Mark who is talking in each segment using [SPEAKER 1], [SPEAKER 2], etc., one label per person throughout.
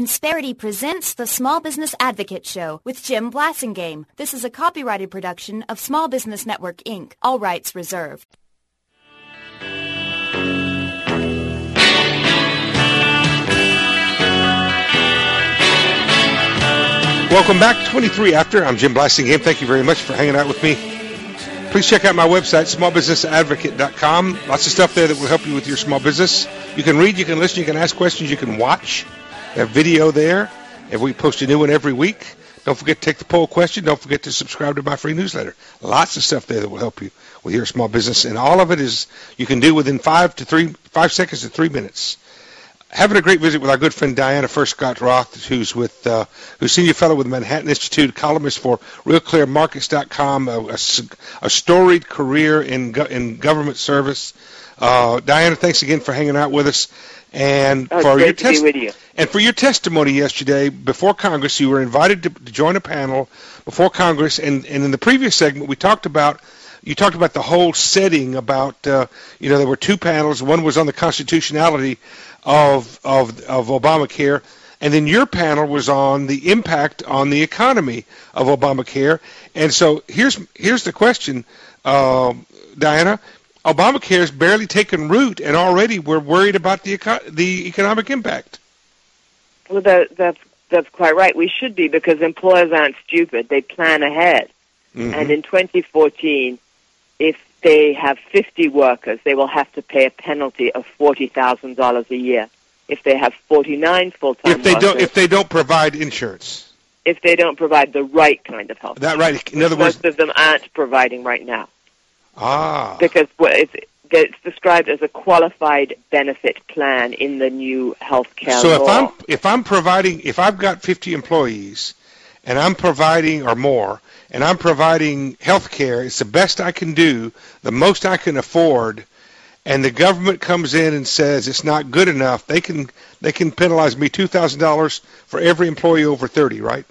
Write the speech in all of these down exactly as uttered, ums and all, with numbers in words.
[SPEAKER 1] Insperity presents the Small Business Advocate Show with Jim Blasingame. This is a copyrighted production of Small Business Network, Incorporated. All rights reserved.
[SPEAKER 2] Welcome back to twenty-three After. I'm Jim Blasingame. Thank you very much for hanging out with me. Please check out my website, small business advocate dot com. Lots of stuff there that will help you with your small business. You can read, you can listen, you can ask questions, you can watch. We have video there, and we post a new one every week. Don't forget to take the poll question. Don't forget to subscribe to my free newsletter. Lots of stuff there that will help you with your small business, and all of it is you can do within five to three, five seconds to three minutes. Having a great visit with our good friend Diana Furst-Scott Roth, who's with uh, who's senior fellow with the Manhattan Institute, columnist for real clear markets dot com, a, a, a storied career in go, in government service. Uh, Diana, thanks again for hanging out with us. And
[SPEAKER 3] oh,
[SPEAKER 2] for
[SPEAKER 3] great
[SPEAKER 2] your
[SPEAKER 3] to
[SPEAKER 2] tes-
[SPEAKER 3] be with you.
[SPEAKER 2] And for your testimony yesterday before Congress, you were invited to, to join a panel before Congress. And, and in the previous segment, we talked about you talked about the whole setting. About uh, you know there were two panels. One was on the constitutionality of of of Obamacare, and then your panel was on the impact on the economy of Obamacare. And so here's here's the question, uh, Diana. Obamacare has barely taken root, and already we're worried about the eco- the economic impact.
[SPEAKER 3] Well, that, that's that's quite right. We should be, because employers aren't stupid. They plan ahead. Mm-hmm. And in twenty fourteen, if they have fifty workers, they will have to pay a penalty of forty thousand dollars a year. If they have forty-nine full-time
[SPEAKER 2] if they
[SPEAKER 3] workers,
[SPEAKER 2] don't, if they don't provide insurance,
[SPEAKER 3] if they don't provide the right kind of health,
[SPEAKER 2] that right. In other words,
[SPEAKER 3] most of them aren't providing right now.
[SPEAKER 2] Ah,
[SPEAKER 3] because it's, it's described as a qualified benefit plan in the new health care
[SPEAKER 2] so
[SPEAKER 3] law.
[SPEAKER 2] So if I'm if I'm providing if I've got fifty employees, and I'm providing or more, and I'm providing health care, it's the best I can do, the most I can afford, and the government comes in and says it's not good enough, they can they can penalize me two thousand dollars for every employee over thirty, right?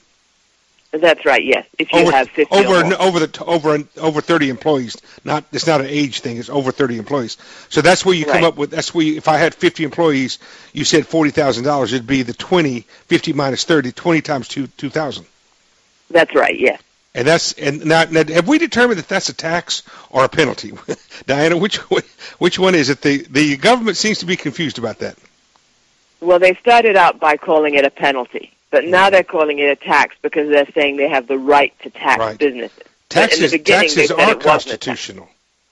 [SPEAKER 3] That's right. Yes, if you
[SPEAKER 2] over,
[SPEAKER 3] have fifty
[SPEAKER 2] over
[SPEAKER 3] or more.
[SPEAKER 2] over the over over thirty employees, not it's not an age thing. It's over thirty employees. So that's where you come
[SPEAKER 3] right.
[SPEAKER 2] up with. That's where you, if I had fifty employees, you said forty thousand dollars. It'd be the twenty, fifty minus thirty, twenty times two, two thousand.
[SPEAKER 3] That's right. Yes.
[SPEAKER 2] And that's and now, now have we determined that that's a tax or a penalty, Diana? Which which one is it? The the government seems to be confused about that.
[SPEAKER 3] Well, they started out by calling it a penalty. But now they're calling it a tax because they're saying they have the right to tax
[SPEAKER 2] right.
[SPEAKER 3] businesses.
[SPEAKER 2] Taxes,
[SPEAKER 3] in the beginning,
[SPEAKER 2] taxes
[SPEAKER 3] they said
[SPEAKER 2] are
[SPEAKER 3] it
[SPEAKER 2] constitutional.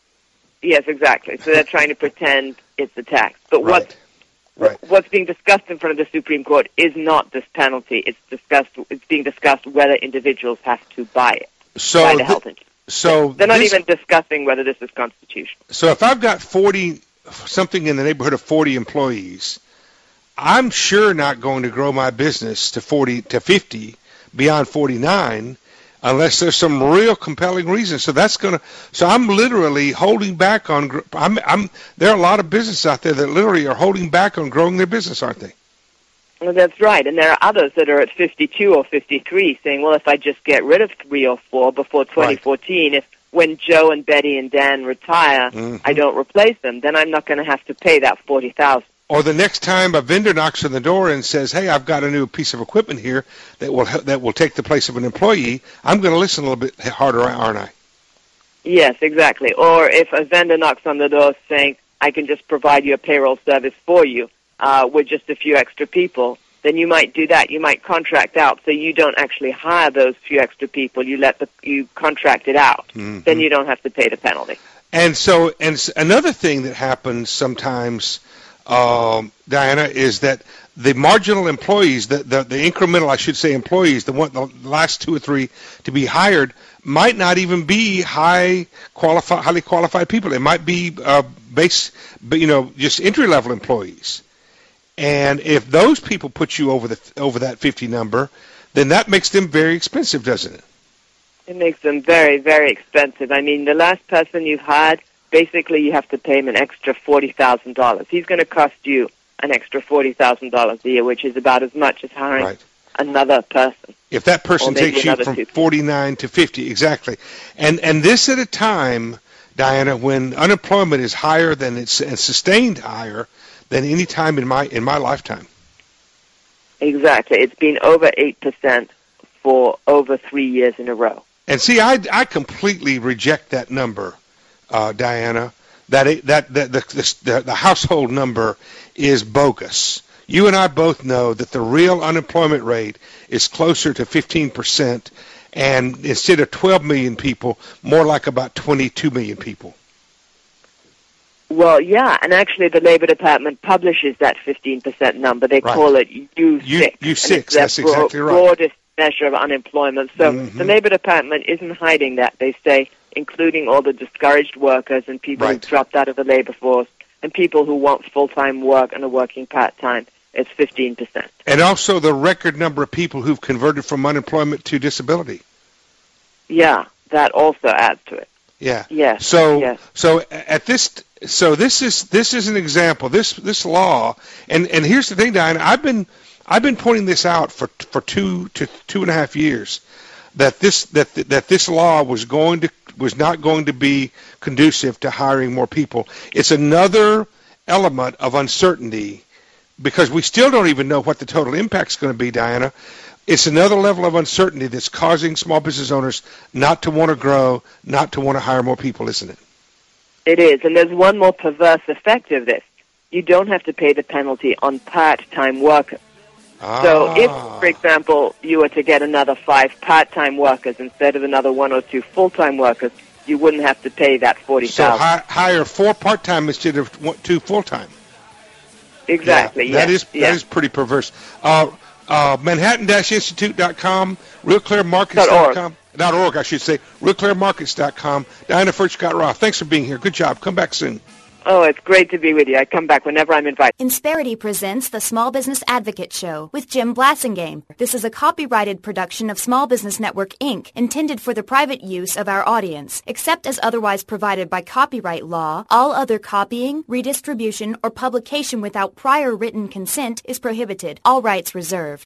[SPEAKER 3] Yes, exactly. So they're trying to pretend it's a tax. But
[SPEAKER 2] right.
[SPEAKER 3] what
[SPEAKER 2] right.
[SPEAKER 3] what's being discussed in front of the Supreme Court is not this penalty. It's discussed. It's being discussed whether individuals have to buy it.
[SPEAKER 2] So
[SPEAKER 3] buy the
[SPEAKER 2] th-
[SPEAKER 3] health insurance.
[SPEAKER 2] So
[SPEAKER 3] they're not
[SPEAKER 2] this,
[SPEAKER 3] even discussing whether this is constitutional.
[SPEAKER 2] So if I've got forty, something in the neighborhood of forty employees, I'm sure not going to grow my business to forty to fifty beyond forty-nine unless there's some real compelling reason. So that's going to so I'm literally holding back on I'm I'm there are a lot of businesses out there that literally are holding back on growing their business, aren't they?
[SPEAKER 3] Well, that's right. And there are others that are at fifty-two or fifty-three saying, well, if I just get rid of three or four before twenty fourteen, right. if when Joe and Betty and Dan retire, mm-hmm. I don't replace them, then I'm not going to have to pay that forty thousand dollars.
[SPEAKER 2] Or the next time a vendor knocks on the door and says, "Hey, I've got a new piece of equipment here that will that will take the place of an employee," I'm going to listen a little bit harder, aren't I?
[SPEAKER 3] Yes, exactly. Or if a vendor knocks on the door saying, "I can just provide you a payroll service for you uh, with just a few extra people," then you might do that. You might contract out, so you don't actually hire those few extra people. You let the you contract it out. Mm-hmm. Then you don't have to pay the penalty.
[SPEAKER 2] And so, and another thing that happens sometimes. Um, Diana, is that the marginal employees, the, the, the incremental, I should say, employees, the one, the last two or three to be hired, might not even be high qualified, highly qualified people. It might be uh, base, you know, just entry level employees. And if those people put you over the over that fifty number, then that makes them very expensive, doesn't it?
[SPEAKER 3] It makes them very, very expensive. I mean, the last person you've hired, basically, you have to pay him an extra forty thousand dollars. He's going to cost you an extra forty thousand dollars a year, which is about as much as hiring
[SPEAKER 2] right.
[SPEAKER 3] another person.
[SPEAKER 2] If that person takes you from
[SPEAKER 3] two.
[SPEAKER 2] forty-nine to fifty, exactly. And and this at a time, Diana, when unemployment is higher than it's and sustained higher than any time in my in my lifetime.
[SPEAKER 3] Exactly. It's been over eight percent for over three years in a row.
[SPEAKER 2] And see, I, I completely reject that number, uh, Diana. That it, that that the, the the household number is bogus. You and I both know that the real unemployment rate is closer to fifteen percent, and instead of twelve million people, more like about twenty-two million people.
[SPEAKER 3] Well, yeah, and actually the Labor Department publishes that fifteen percent number. They
[SPEAKER 2] Right.
[SPEAKER 3] call it U six.
[SPEAKER 2] U six,
[SPEAKER 3] and
[SPEAKER 2] that's
[SPEAKER 3] it's their
[SPEAKER 2] exactly right.
[SPEAKER 3] broadest measure of unemployment. So
[SPEAKER 2] Mhm.
[SPEAKER 3] the Labor Department isn't hiding that. They say, including all the discouraged workers and people
[SPEAKER 2] Right.
[SPEAKER 3] who've dropped out of the labor force and people who want full-time work and are working part-time, it's fifteen percent.
[SPEAKER 2] And also the record number of people who've converted from unemployment to disability.
[SPEAKER 3] Yeah, that also adds to it.
[SPEAKER 2] Yeah.
[SPEAKER 3] Yes.
[SPEAKER 2] So
[SPEAKER 3] yes.
[SPEAKER 2] so at this so this is this is an example. This this law, and and here's the thing, Diana. I've been I've been pointing this out for for two to two and a half years, that this that that this law was going to was not going to be conducive to hiring more people. It's another element of uncertainty, because we still don't even know what the total impact's going to be, Diana. It's another level of uncertainty that's causing small business owners not to want to grow, not to want to hire more people, isn't it?
[SPEAKER 3] It is, and there's one more perverse effect of this. You don't have to pay the penalty on part-time workers.
[SPEAKER 2] Ah.
[SPEAKER 3] So if, for example, you were to get another five part-time workers instead of another one or two full-time workers, you wouldn't have to pay that forty thousand dollars.
[SPEAKER 2] So hi- hire four part-time instead of one, two full-time.
[SPEAKER 3] Exactly,
[SPEAKER 2] Yeah, that
[SPEAKER 3] yes.
[SPEAKER 2] is
[SPEAKER 3] yes.
[SPEAKER 2] that is pretty perverse. Uh, uh, Manhattan Institute dot com, Real Clear Markets dot com, dot org, I should say, Real Clear Markets dot com. Diana Furchtgott-Roth, thanks for being here. Good job. Come back soon.
[SPEAKER 3] Oh, it's great to be with you. I come back whenever I'm invited.
[SPEAKER 1] Insperity presents the Small Business Advocate Show with Jim Blassingame. This is a copyrighted production of Small Business Network, Incorporated, intended for the private use of our audience. Except as otherwise provided by copyright law, all other copying, redistribution, or publication without prior written consent is prohibited. All rights reserved.